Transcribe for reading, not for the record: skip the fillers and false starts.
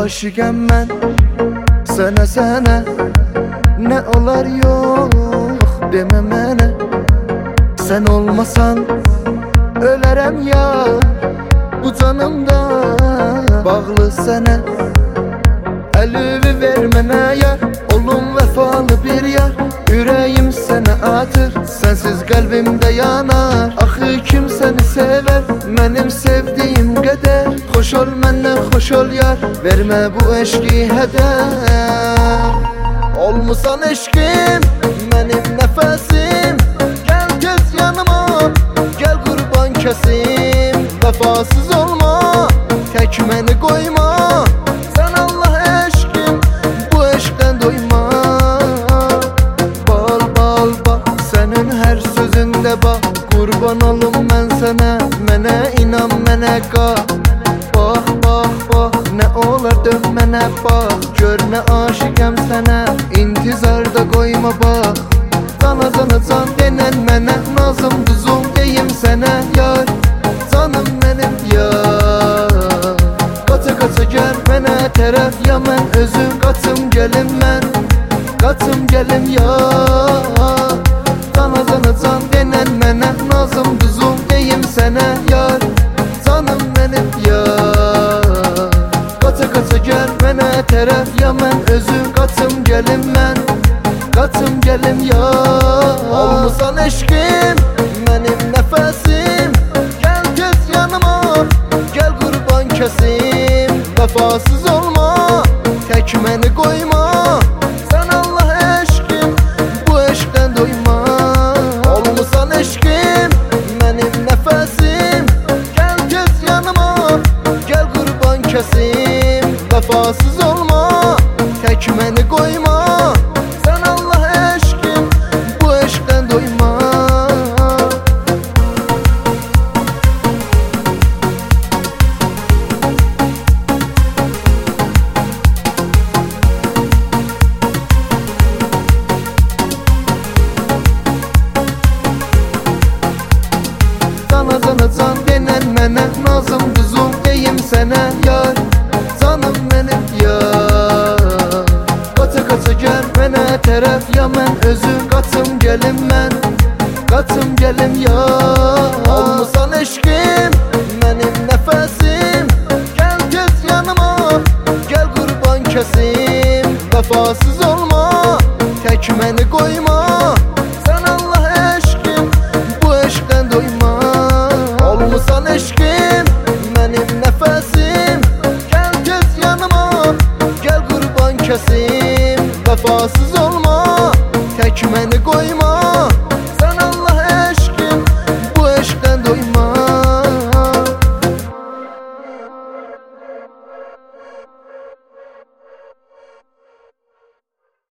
Aşıqəm mən sənə nə olar yox demə mənə. Sən olmasan ölərəm ya, bu canımda bağlı sənə. Əlini ver mənə yar, olum vəfalı bir yar. Ürəyim sənə atır, sənsiz qəlbimdə yanar. Axı kim səni sevər, mənim sevdiyim qədər. Xoş ol məndən, xoş ol yar, vermə bu eşqi hədər. Olmusan eşqim, mənim nəfəsim. Gəl tez yanıma, gəl qurban kəsim. Vəfasız olma, tək məni qoyma. Sən Allah eşqim, bu eşqdən doyma. Bal bal bax, sənin hər sözündə bax. Qurban olum mən sənə, mənə inan, mənə qal. Bax, bax, bax, nə olar dön mənə bax. Gör nə aşıqəm sənə, intizarda qoyma bax. Cana cana can denən mənə, nazım duzum deyim sənə yar. Canım mənim yar, qaça qaça gəl mənə tərəf ya, mən özüm qaçım gəlim mən, qaçım gəlim yar. Cana cana can denən mənə, nazım duzum deyim sənə yar. Canım mənim yar, qaça qaça gəl mənə tərəf ya, mən özüm qaçım gəlim mən, qaçım gəlim yar. Olmusan eşqim, mənim nəfəsim. Gəl tez yanıma, gəl qurban kəsim. Vəfasız olma, tək məni qoyma. Sən Allah eşqim, bu eşqdən doyma. Olmusan eşqim, mənim nəfəsim. Gəl tez yanıma, gəl qurban kəsim. Vəfasız olma, tək məni qoyma. Sən Allah eşqim, bu eşqdən doyma. Cana cana can denən mənə, nazım duzum deyim sənə yar. Canım mənim yar, qaça qaça gəl mənə tərəf ya, mən özüm qaçım gəlim mən, qaçım gəlim yar. Olmusan eşqim, mənim nəfəsim. Gəl tez yanıma, gəl qurban kəsim. Vəfasız olma, tək məni qoyma. Sən Allah eşqim, bu eşqdən doyma. Olmusan eşqim, mənim nəfəsim. Gəl tez yanıma, gəl qurban kəsim. Vəfasız olma, tək məni qoyma.